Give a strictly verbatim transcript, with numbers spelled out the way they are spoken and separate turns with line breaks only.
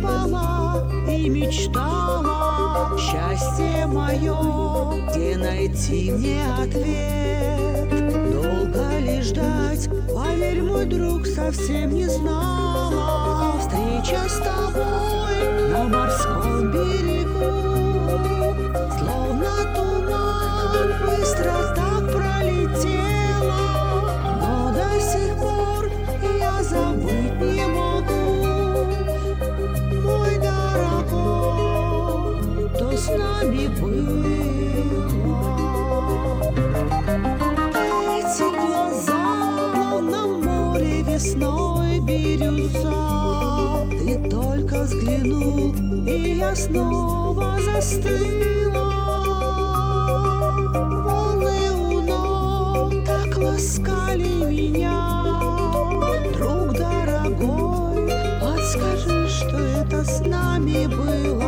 спала и мечтала. Счастье мое, где найти мне ответ? Долго ли ждать? Поверь, мой друг, совсем не знала. Встреча с тобой на морском берегу, словно туман, быстро так пролетела. Но до сих пор я забыть не могу, мой дорогой, кто с нами было. Эти глаза, словно море весной бирюза. Ты только взглянул, и я снова застыла. Волны у ног так ласкали меня. Друг дорогой, подскажи, что это с нами было.